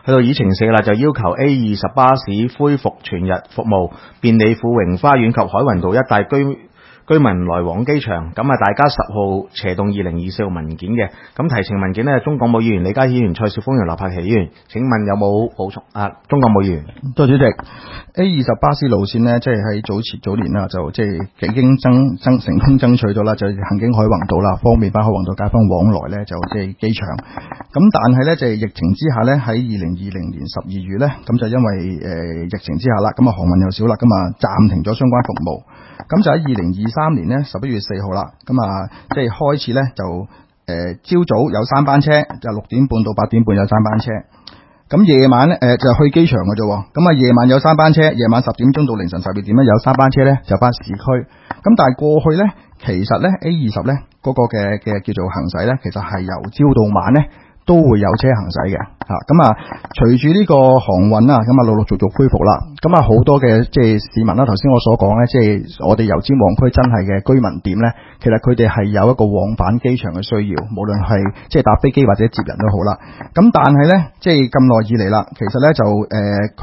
去到議程4啦，就要求 A20 巴士恢復全日服務，便利富榮花園及海雲道一帶居民來往機場。咁啊，大家10號斜動2024號文件嘅，咁提呈文件呢，中港務議員李家議員、蔡少豐議員、劉柏祺議員，請問有冇補充啊？中港務議員， 多謝主席。A20 巴士路線呢，即係喺早年啦，就即係已經成功爭取到啦，就行經海泓道啦，方便翻海泓道街坊往來呢，就即係機場。咁但係呢，就係疫情之下呢，喺2020年12月呢，咁就因為疫情之下啦，咁啊航運又少啦，咁啊暫停咗相關服務。咁就喺2023年呢11月4號啦，咁啊即係開始呢，就朝早有3班車，就6點半到8點半有3班車。咁夜晚呢，就去機場嘅啫。咁啊夜晚有3班車，夜晚10點鐘到凌晨12點呢有3班車呢，就翻市區。咁但係過去呢，其實呢 A20 呢嗰個嘅叫做行駛呢，其實係由朝到晚呢都會有車行駛嘅嚇。咁啊隨住呢個航運啦，咁啊陸陸續續恢復啦，咁啊好多嘅即係市民啦，頭先我所講呢，即係我哋油尖旺區真係嘅居民點呢，其實佢哋係有一個往返機場嘅需要，無論係即係搭飛機或者接人都好啦。咁但係呢，即係咁耐以嚟啦，其實呢就佢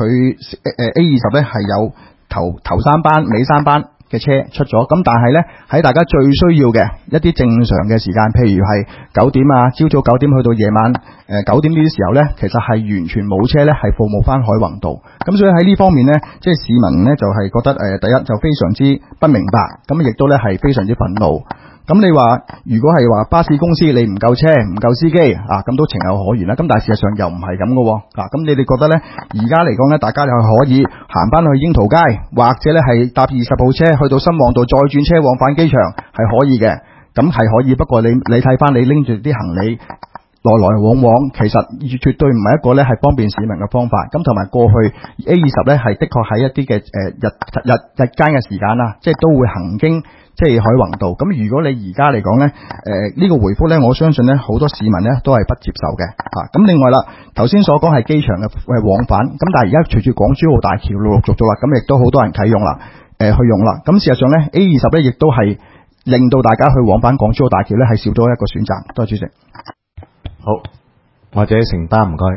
A20 呢係有頭3班尾3班嘅車出咗，咁但係呢，喺大家最需要嘅一啲正常嘅時間，譬如係9點啊，朝早9點去到夜晚9點呢啲時候呢，其實係完全冇車呢係服務翻海泓道。咁所以喺呢方面呢，即係市民呢就係覺得第一就非常之不明白，咁亦都呢係非常之憤怒。咁你話如果係話巴士公司你唔夠車唔夠司機啊，咁都情有可原啦。咁但係事實上又唔係咁嘅喎。咁你哋覺得呢？而家嚟講呢，大家又可以行翻去櫻桃街，或者呢係搭20號車去到新旺道再轉車往返機場係可以嘅。咁係可以，不過你睇翻你拎住啲行李來來往往，其實絕對唔係一個呢係方便市民嘅方法。咁同埋過去 A20 呢係的確喺一啲嘅日間嘅時間啦，即係都會行經即係海泓道。咁如果你而家嚟講呢，呢個回覆呢，我相信呢好多市民呢都係不接受嘅嚇。咁另外啦，頭先所講係機場嘅往返，咁但係而家隨住港珠澳大橋陸陸續續啦，咁亦都好多人啟用啦，去用啦。咁事實上呢 A20 呢亦都係令到大家去往返港珠澳大橋呢係少咗一個選擇。多謝主席。 好，或者承擔唔該。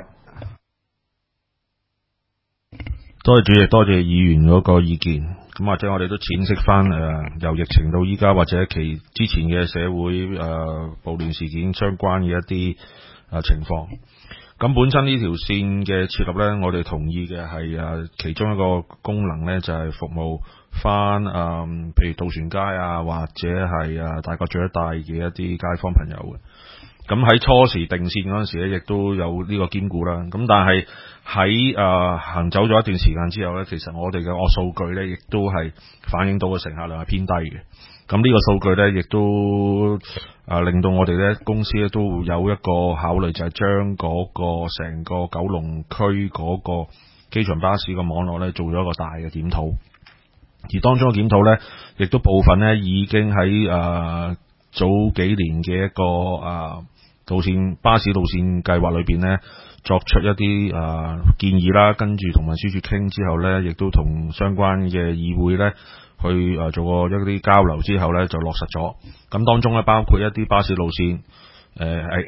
多謝主席，多謝議員嗰個意見。咁或者我哋都闡釋翻由疫情到依家或者其之前嘅社會暴亂事件相關嘅一啲情況。咁本身呢條線嘅設立呢，我哋同意嘅係其中一個功能呢，就係服務翻譬如渡船街啊，或者係大角咀一帶嘅一啲街坊朋友嘅。咁喺初時定線嗰陣時咧，亦都有呢個兼顧啦。咁但係喺行走咗一段時間之後咧，其實我哋嘅數據咧，亦都係反映到個乘客量係偏低嘅。咁呢個數據咧，亦都令到我哋咧公司咧都會有一個考慮，就係將嗰個成個九龍區嗰個機場巴士嘅網絡咧做咗一個大嘅檢討。而當中嘅檢討咧，亦都部分咧已經喺早幾年嘅一個巴士路線計劃裏邊呢，作出一啲建議啦，跟住同運輸署傾之後呢，亦都同相關嘅議會呢去做過一啲交流之後呢，就落實咗。咁當中呢，包括一啲巴士路線係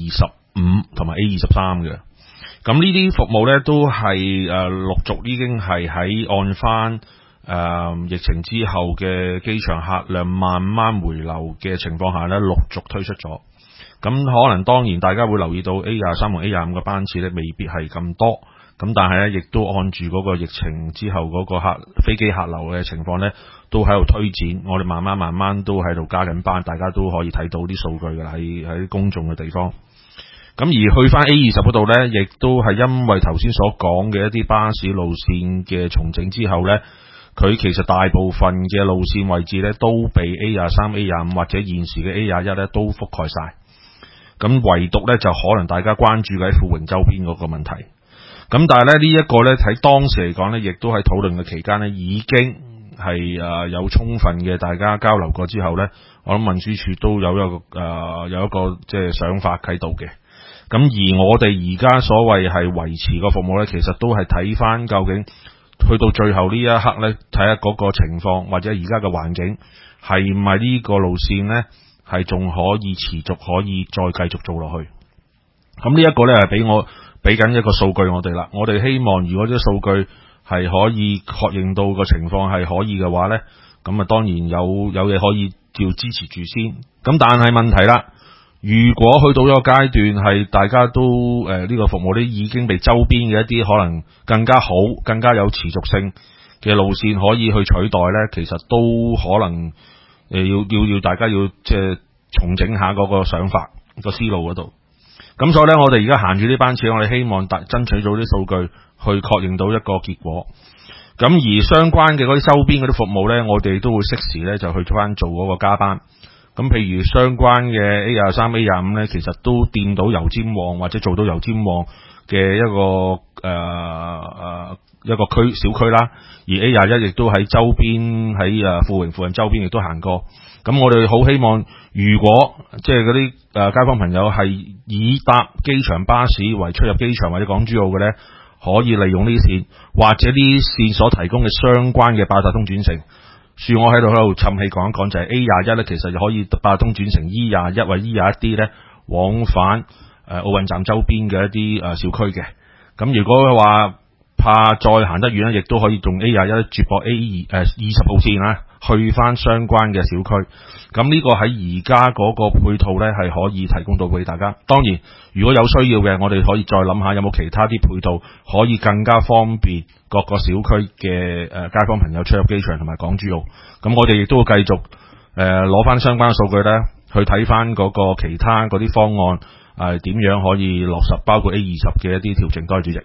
A25同埋 A23嘅。咁呢啲服務呢，都係陸續已經係喺按翻疫情之後嘅機場客量慢慢回流嘅情況下呢，陸續推出咗。咁可能當然大家會留意到 A23同 A25 嘅班次咧未必係咁多，咁但係咧亦都按住嗰個疫情之後嗰個飛機客流嘅情況咧，都喺度推展，我哋慢慢都喺度加緊班，大家都可以睇到啲數據㗎啦，喺公眾嘅地方。咁而去翻 A20 嗰度咧，亦都係因為頭先所講嘅一啲巴士路線嘅重整之後咧，佢其實大部分嘅路線位置咧都被 A23、A25 或者現時嘅 A21 咧都覆蓋晒。咁唯獨咧就可能大家關注嘅喺富榮周邊嗰個問題。咁但係咧呢一個咧喺當時嚟講咧，亦都喺討論嘅期間咧已經係有充分嘅大家交流過之後咧，我諗運輸署都有一個即係想法喺度嘅。咁而我哋而家所謂係維持個服務咧，其實都係睇翻究竟去到最後呢一刻咧，睇下嗰個情況或者而家嘅環境係咪呢個路線咧係仲可以持續可以再繼續做落去。咁呢一個咧係俾我俾緊一個數據我哋啦。我哋希望如果啲數據係可以確認到個情況係可以嘅話呢，咁啊當然有嘢可以叫支持住先。咁但係問題啦，如果去到一個階段係大家都呢個服務呢已經被周邊嘅一啲可能更加好、更加有持續性嘅路線可以去取代呢，其實都可能要大家要即係重整下嗰個想法、個思路嗰度。咁所以呢，我哋而家行住呢班次，我哋希望爭取到啲數據去確認到一個結果。咁而相關嘅嗰啲周邊嗰啲服務呢，我哋都會適時呢就去翻做嗰個加班。咁譬如相關嘅 A23、A25 呢，其實都掂到油尖旺或者做到油尖旺嘅一個小區啦。而 A21 亦都喺周邊喺富榮附近周邊亦都行過。咁我哋好希望，如果即係嗰啲街坊朋友係以搭機場巴士為出入機場或者港珠澳嘅呢，可以利用呢啲線，或者呢啲線所提供嘅相關嘅八達通轉乘。恕我喺度氹氣講一講，就係 A21 呢，其實就可以八達通轉乘 E21 或 E21D 呢，往返奧運站周邊嘅一啲小區嘅。咁如果話怕再行得遠呢，亦都可以用 A21 接駁 20號線啊，去翻相關嘅小區。咁呢個喺而家嗰個配套呢，係可以提供到俾大家。當然如果有需要嘅，我哋可以再諗下有冇其他啲配套可以更加方便各個小區嘅街坊朋友出入機場同埋港珠澳。咁我哋亦都會繼續攞翻相關嘅數據呢，去睇翻嗰個其他嗰啲方案點樣可以落實，包括 A20嘅一啲調整。多謝主席。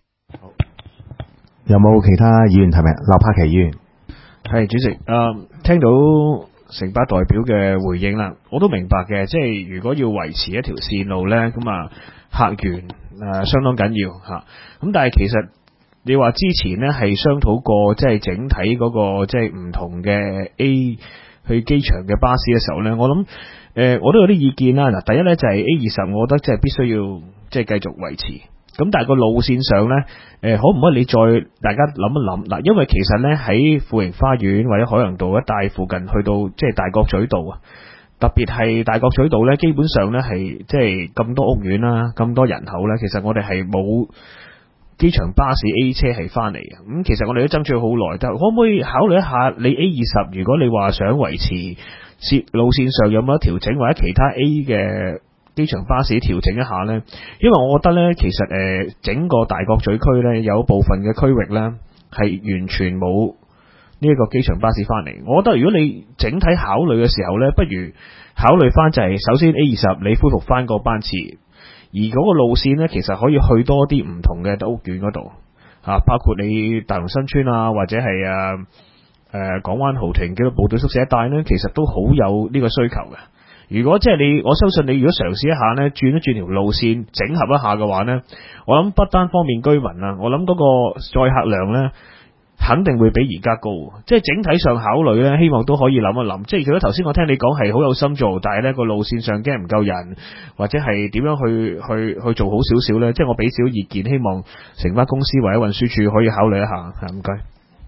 有冇其他議員提名？劉柏祺議員。 係主席，聽到城巴代表嘅回應啦，我都明白嘅，即係如果要維持一條線路呢，咁客源相當緊要嚇。咁但係其實你話之前呢係商討過，即係整體嗰個即係唔同嘅 A 去機場嘅巴士嘅時候呢，我諗我都有啲意見啦。嗱，第一呢就係 A20，我覺得即係必須要即係繼續維持。咁但係個路線上呢，可唔可以你再大家諗一諗嗱？因為其實呢，喺富榮花園或者海洋道一帶附近，去到即係大角咀道啊，特別係大角咀道呢，基本上呢係即係咁多屋苑啦，咁多人口呢，其實我哋係冇機場巴士 A 車係翻嚟嘅。咁其實我哋都爭取好耐，但係可唔可以考慮一下你 A20？如果你話想維持路線上有冇得調整，或者其他 A 嘅機場巴士調整一下呢？因為我覺得呢，其實整個大角咀區呢，有部分嘅區域呢係完全冇呢一個機場巴士翻嚟。我覺得如果你整體考慮嘅時候呢，不如考慮翻就係首先 A20你恢復翻個班次，而嗰個路線呢，其實可以去多啲唔同嘅屋苑嗰度包括你大龍新村啊，或者係港灣豪庭嘅部隊宿舍一帶呢，其實都好有呢個需求嘅。如果即係你，我相信你如果嘗試一下呢，轉一轉條路線，整合一下嘅話呢，我諗不單方面居民啊，我諗嗰個載客量呢，肯定會比而家高。即係整體上考慮呢，希望都可以諗一諗。即係如果頭先我聽你講係好有心做，但係呢個路線上驚唔夠人，或者係點樣去做好少少呢？即係我俾少意見，希望城巴公司或者運輸署可以考慮一下。唔該。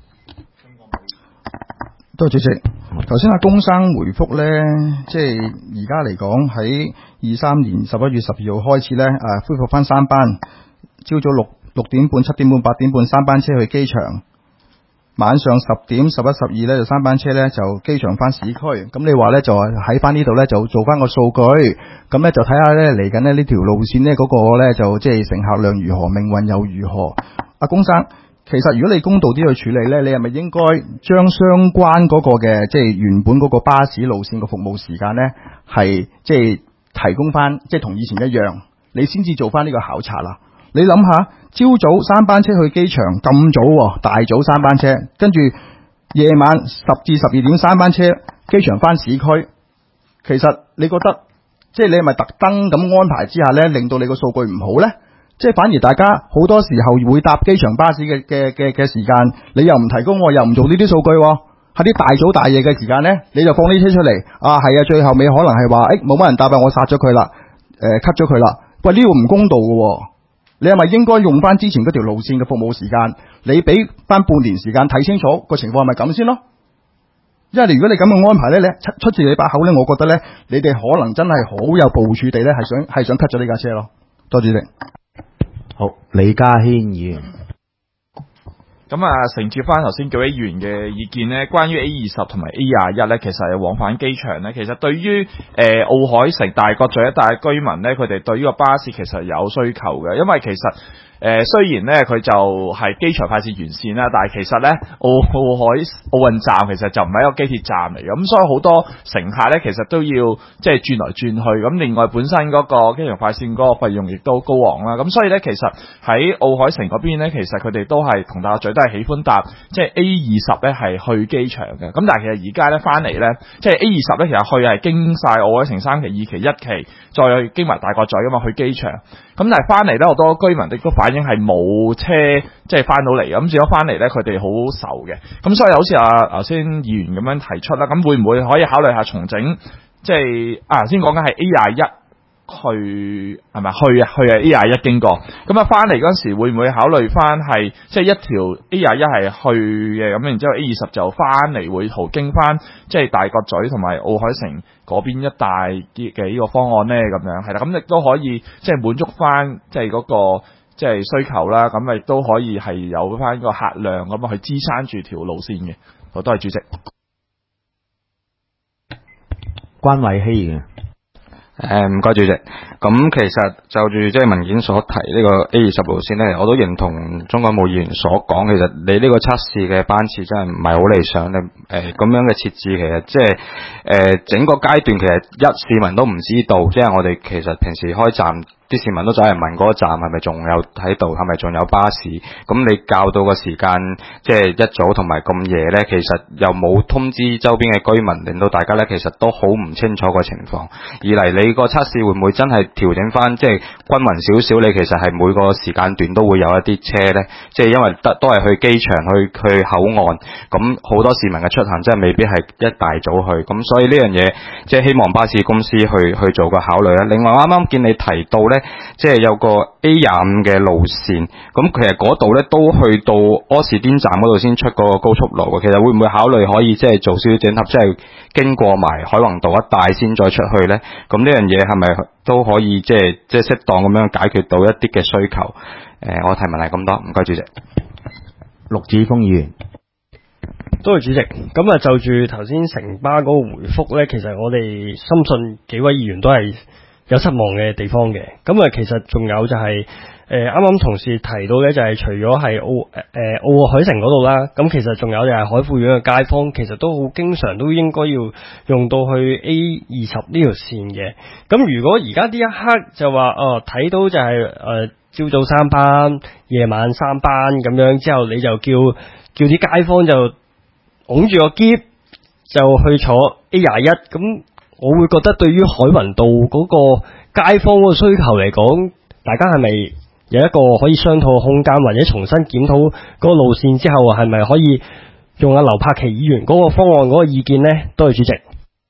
多謝主席。頭先阿公生回覆呢，即係而家嚟講喺23年11月12號開始呢，恢復翻3班，朝早6點半、7點半、8點半3班車去機場，晚上10點、11、12呢就3班車呢就機場翻市區。咁你話呢，就喺翻呢度呢，就做翻個數據，咁呢就睇下呢嚟緊呢條路線呢嗰個呢，就即係乘客量如何，命運又如何。阿公生，其實如果你公道啲去處理呢，你係咪應該將相關嗰個嘅即係原本嗰個巴士路線嘅服務時間呢，係即係提供翻，即係同以前一樣，你先至做翻呢個考察啦。你諗下，朝早3班車去機場咁早，大早3班車，跟住夜晚10至12點3班車機場翻市區，其實你覺得即係你係咪特登咁安排之下呢，令到你個數據唔好呢？即係反而大家好多時候會搭機場巴士嘅時間，你又唔提供，又唔做呢啲數據，喺啲大早大夜嘅時間呢，你就放啲車出嚟，係啊，最後尾可能係話，冇乜人搭，我殺咗佢啦，cut 咗佢啦。喂，呢個唔公道嘅，你係咪應該用翻之前嗰條路線嘅服務時間，你俾翻半年時間睇清楚個情況係咪咁先咯？因為如果你咁樣安排呢，你出自你把口呢，我覺得呢，你哋可能真係好有部署地呢，係想 cut 咗呢架車咯。多謝你。 好，李家軒議員。 咁啊，承接翻頭先幾位議員嘅意見呢，關於 A20同埋 A21呢，其實係往返機場呢。其實對於奧海城大角咀一帶居民呢，佢哋對呢個巴士其實有需求嘅，因為其實雖然咧佢就係機場快線沿線啦，但係其實咧奧運站其實就唔係一個機鐵站嚟嘅，咁所以好多乘客咧其實都要即係轉來轉去，咁另外本身嗰個機場快線嗰個費用亦都高昂啦，咁所以咧其實喺奧海城嗰邊咧，其實佢哋都係同大角咀都係喜歡搭即係 A20咧係去機場嘅，咁但係其實而家咧翻嚟咧，即係 A20咧其實去係經晒奧海城3期、2期、1期，再經埋大角咀㗎嘛去機場，咁但係翻嚟咧好多居民亦都反映係冇車即係翻到嚟，咁如果翻嚟咧佢哋好愁嘅，咁所以好似頭先議員咁樣提出啦，咁會唔會可以考慮下重整，即係頭先講緊係 A21去係咪去A21經過，咁啊翻嚟嗰陣時會唔會考慮翻係即係一條 A21係去嘅，咁然之後 A20就翻嚟會途經翻即係大角咀同埋奧海城嗰邊一帶嘅呢個方案咧，咁樣係啦，咁亦都可以即係滿足翻即係嗰個即係需求啦，咁亦都可以係有翻個客量咁去支撐住條路線嘅。好，多謝主席。 關偉希嘅。 唔該主席，咁其實就住即係文件所提呢個 A20路線呢，我都認同鍾國武議員所講，其實你呢個測試嘅班次真係唔係好理想，你咁樣嘅設置其實即係整個階段其實市民都唔知道，即係我哋其實平時開站啲市民都走嚟問嗰個站係咪仲有喺度，係咪仲有巴士？咁你校到個時間即係一早同埋咁夜呢，其實又冇通知周邊嘅居民，令到大家呢其實都好唔清楚個情況。二嚟你個測試會唔會真係調整翻，即係均勻少少？你其實係每個時間段都會有一啲車呢，即係因為都係去機場去口岸，咁好多市民嘅出行真係未必係一大早去，咁所以呢樣嘢即係希望巴士公司去做個考慮啦。另外啱啱見你提到呢，即係有個 A25嘅路線，咁其實嗰度呢都去到柯士甸站嗰度先出嗰個高速路嘅。其實會唔會考慮可以即係做少少整合，即係經過埋海泓道一帶先再出去呢？咁呢樣嘢係咪都可以即係適當咁樣解決到一啲嘅需求？我提問係咁多，唔該主席。 陸志峰議員。 多謝主席。咁啊，就住頭先城巴嗰個回覆呢，其實我哋深信幾位議員都係有失望嘅地方嘅。咁啊，其實仲有就係啱啱同事提到呢，就係除咗係奧海城嗰度啦，咁其實仲有就係海富苑嘅街坊，其實都好經常都應該要用到去 A20呢條線嘅。咁如果而家呢一刻就話睇到就係朝早3班，夜晚3班咁樣，之後你就叫啲街坊就擁住個篋就去坐 A21，咁我會覺得對於海泓道嗰個街坊嗰個需求嚟講，大家係咪有一個可以商討嘅空間，或者重新檢討嗰個路線之後，係咪可以用劉柏祺議員嗰個方案嗰個意見呢？多謝主席。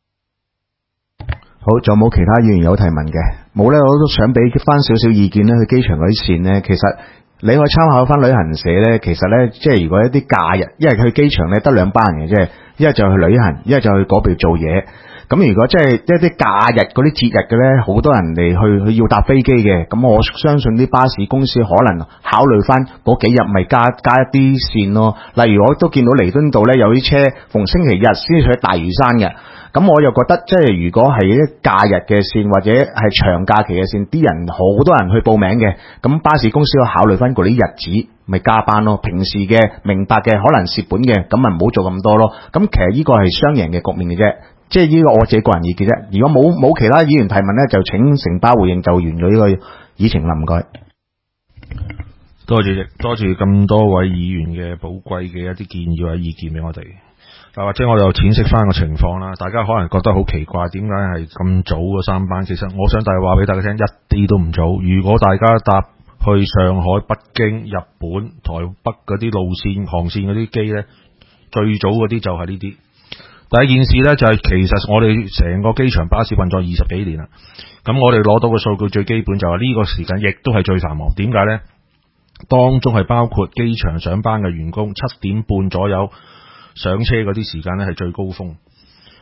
好，仲有冇其他議員有提問嘅？冇呢，我都想俾翻少少意見呢。去機場嗰啲線呢，其實你可以參考翻旅行社呢。其實呢，即係如果一啲假日，因為去機場呢得2班人嘅啫，一係就去旅行，一係就去嗰邊做嘢。咁如果即係一啲假日嗰啲節日嘅呢，好多人嚟去要搭飛機嘅，咁我相信啲巴士公司可能考慮翻嗰幾日咪加一啲線咯。例如我都見到彌敦道呢，有啲車逢星期日先去大嶼山嘅。咁我又覺得即係如果係一假日嘅線或者係長假期嘅線，啲人好多人去報名嘅，咁巴士公司要考慮翻嗰啲日子，咪加班咯。平時嘅明白嘅可能蝕本嘅，咁咪唔好做咁多咯。咁其實呢個係雙贏嘅局面嘅啫，即係呢個我自己個人意見啫。如果冇其他議員提問呢，就請城巴回應就完咗呢個議程啦。唔該。 多謝主席，多謝咁多位議員嘅寶貴嘅一啲建議或者意見俾我哋。或者我又淺析翻個情況啦，大家可能覺得好奇怪，點解係咁早嘅3班？其實我想話俾大家聽，一啲都唔早。如果大家搭去上海、北京、日本、台北嗰啲路線航線嗰啲機呢，最早嗰啲就係呢啲。第一件事呢，就係其實我哋成個機場巴士運作20幾年啦，咁我哋攞到嘅數據最基本就係呢個時間亦都係最繁忙。點解呢？當中係包括機場上班嘅員工7點半左右上車嗰啲時間呢係最高峰，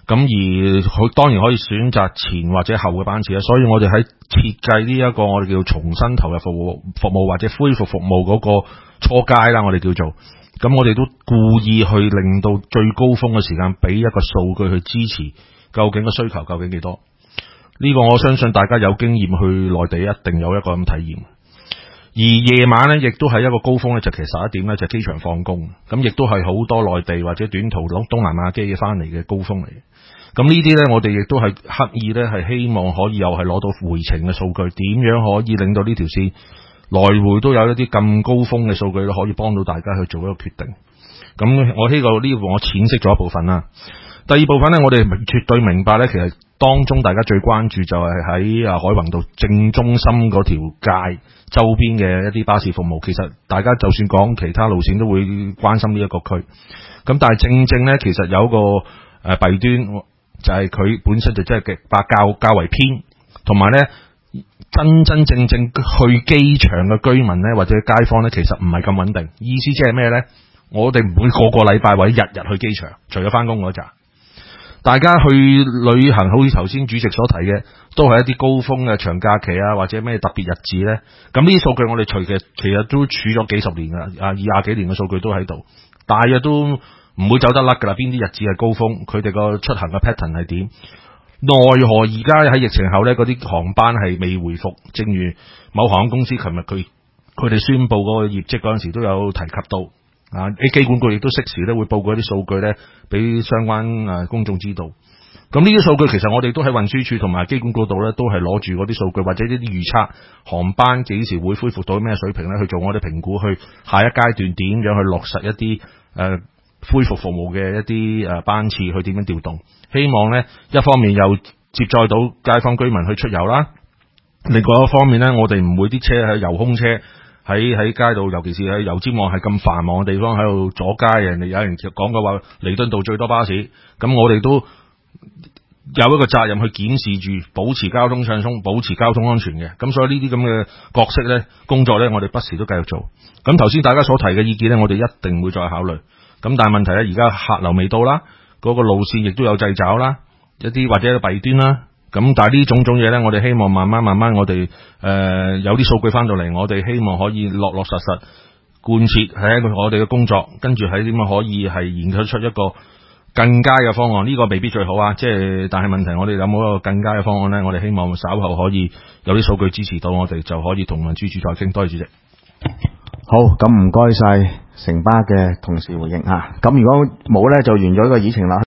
咁而佢當然可以選擇前或者後嘅班次啦。所以我哋喺設計呢一個我哋叫重新投入服務或者恢復服務嗰個初階啦，我哋叫做。咁我哋都故意去令到最高峰嘅時間俾一個數據去支持，究竟個需求究竟幾多？呢個我相信大家有經驗去內地一定有一個咁體驗。而夜晚呢，亦都係一個高峰呢，就其實11點呢，就機場放工，咁亦都係好多內地或者短途東南亞機翻嚟嘅高峰嚟。咁呢啲呢，我哋亦都係刻意呢，係希望可以又係攞到回程嘅數據，點樣可以令到呢條線來回都有一啲咁高峰嘅數據可以幫到大家去做一個決定。咁我希望呢個我淺釋咗一部分啦。第二部分呢，我哋絕對明白呢，其實當中大家最關注就係喺海泓道正中心嗰條街周邊嘅一啲巴士服務。其實大家就算講其他路線都會關心呢一個區。咁但係正正呢，其實有個弊端就係佢本身就真係較為偏，同埋呢真正去機場嘅居民呢，或者街坊呢，其實唔係咁穩定。意思即係咩呢？我哋唔會個個禮拜或者日日去機場，除咗翻工嗰陣。大家去旅行，好似頭先主席所提嘅，都係一啲高峰嘅長假期啊，或者咩特別日子呢。咁呢啲數據我哋其實都儲咗幾十年㗎啦，20幾年嘅數據都喺度，大約都唔會走得甩㗎啦。邊啲日子係高峰，佢哋個出行嘅 pattern 係點？奈何而家喺疫情後呢，嗰啲航班係未回復。正如某航空公司琴日佢哋宣布嗰個業績嗰陣時都有提及到。機管局亦都適時咧會報告一啲數據咧，俾相關公眾知道。咁呢啲數據其實我哋都喺運輸署同埋機管局度咧，都係攞住嗰啲數據或者呢啲預測航班幾時會恢復到咩水平咧，去做我哋評估，去下一階段點樣去落實一啲恢復服務嘅一啲班次，去點樣調動。希望呢一方面又接載到街坊居民去出遊啦，另外一方面呢，我哋唔會啲車係遊空車。喺街度，尤其是喺油尖旺係咁繁忙嘅地方喺度阻街，有人講嘅話彌敦道最多巴士，咁我哋都有一個責任去檢視住，保持交通暢通，保持交通安全嘅。咁所以呢啲咁嘅角色呢，工作呢，我哋不時都繼續做。咁頭先大家所提嘅意見呢，我哋一定會再考慮。咁但係問題呢，而家客流未到啦，嗰個路線亦都有掣肘啦，一啲或者弊端啦。咁但係呢種嘢呢，我哋希望慢慢我哋有啲數據翻到嚟，我哋希望可以落實貫徹係一個我哋嘅工作，跟住喺點樣可以係研究出一個更加嘅方案。呢個未必最好啊，但係問題我哋有冇一個更加嘅方案呢？我哋希望稍後可以有啲數據支持到我哋，就可以同運輸署再傾。多謝主席。 好，咁唔該晒城巴嘅同事回應吓。咁如果冇呢，就完咗呢個議程啦。